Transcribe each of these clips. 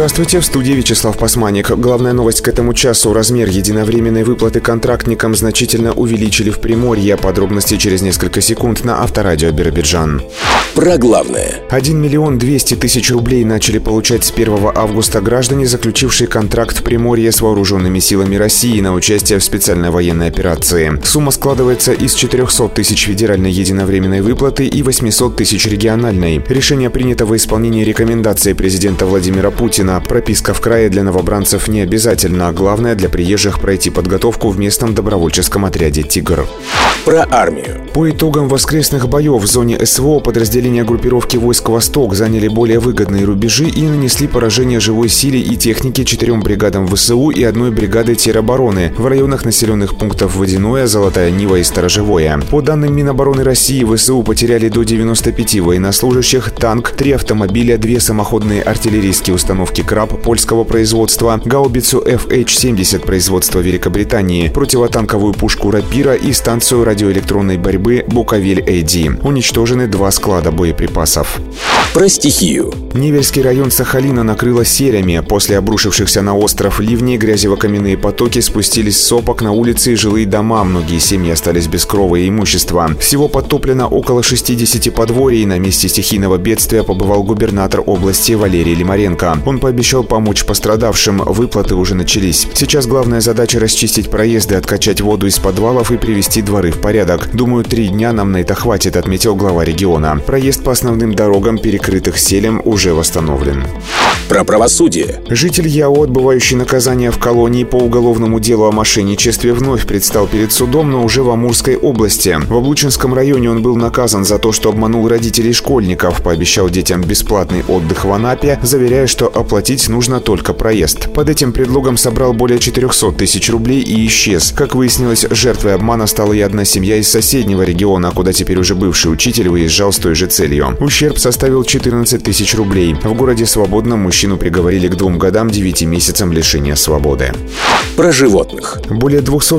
Здравствуйте, в студии Вячеслав Пасманик. Главная новость к этому часу. Размер единовременной выплаты контрактникам значительно увеличили в Приморье. Подробности через несколько секунд на Авторадио Биробиджан. Про главное. 1 миллион 200 тысяч рублей начали получать с 1 августа граждане, заключившие контракт в Приморье с вооруженными силами России на участие в специальной военной операции. Сумма складывается из 400 тысяч федеральной единовременной выплаты и 800 тысяч региональной. Решение принято во исполнении рекомендации президента Владимира Путина. Прописка в крае для новобранцев не обязательна. Главное для приезжих пройти подготовку в местном добровольческом отряде «Тигр». Про армию. По итогам воскресных боев в зоне СВО подразделения группировки войск «Восток» заняли более выгодные рубежи и нанесли поражение живой силе и технике 4 бригадам ВСУ и 1 бригады теробороны в районах населенных пунктов Водяное, Золотая Нива и Сторожевое. По данным Минобороны России, ВСУ потеряли до 95 военнослужащих, танк, 3 автомобиля, 2 самоходные артиллерийские установки «Краб» польского производства, гаубицу FH-70 производства Великобритании, противотанковую пушку «Рапира» и станцию радиоэлектронной борьбы «Буковель-АД». Уничтожены 2 склада боеприпасов. Про стихию. Невельский район Сахалина накрыло серями. После обрушившихся на остров ливней грязево-каменные потоки спустились с сопок на улицы и жилые дома. Многие семьи остались без крова и имущества. Всего подтоплено около 60 подворий. На месте стихийного бедствия побывал губернатор области Валерий Лимаренко. Он пообещал помочь пострадавшим. Выплаты уже начались. Сейчас главная задача — расчистить проезды, откачать воду из подвалов и привести дворы в порядок. Думаю, 3 дня нам на это хватит, отметил глава региона. Проезд по основным дорогам, перекрытых селем, уже восстановлен. Про правосудие. Житель Яо, отбывающий наказание в колонии по уголовному делу о мошенничестве, вновь предстал перед судом, но уже в Амурской области. В Облучинском районе он был наказан за то, что обманул родителей школьников, пообещал детям бесплатный отдых в Анапе, заверяя, что оплатить нужно только проезд. Под этим предлогом собрал более 400 тысяч рублей и исчез. Как выяснилось, жертвой обмана стала и одна семья из соседнего региона, куда теперь уже бывший учитель выезжал с той же целью. Ущерб составил 14 тысяч рублей. В городе Свободном мужчину приговорили к 2 годам 9 месяцам лишения свободы. Про животных. Более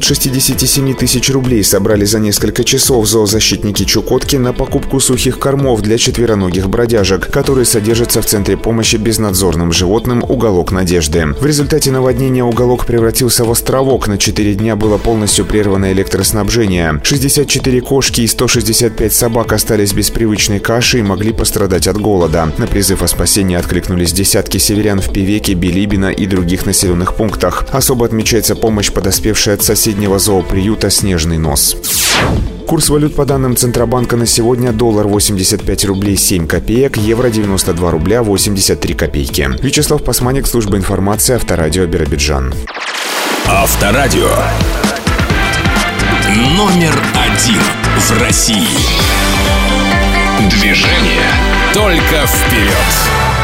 267 тысяч рублей собрали за несколько часов зоозащитники Чукотки на покупку сухих кормов для четвероногих бродяжек, которые содержатся в Центре помощи безнадзорным животным «Уголок Надежды». В результате наводнения уголок превратился в островок. На 4 дня было полностью прервано электроснабжение. 64 кошки и 165 собак остались без привычной каши и могли пострадать от голода. На призыв о спасении откликнулись десятки северян в Певеке, Билибино и других населенных пунктах. Особо отмечается помощь, подоспевшая от соседнего зооприюта «Снежный нос». Курс валют по данным Центробанка на сегодня: доллар 85 рублей 7 копеек, евро 92 рубля 83 копейки. Вячеслав Пасманик, служба информации, Авторадио Биробиджан. Авторадио. Номер 1 в России. Движение только вперед.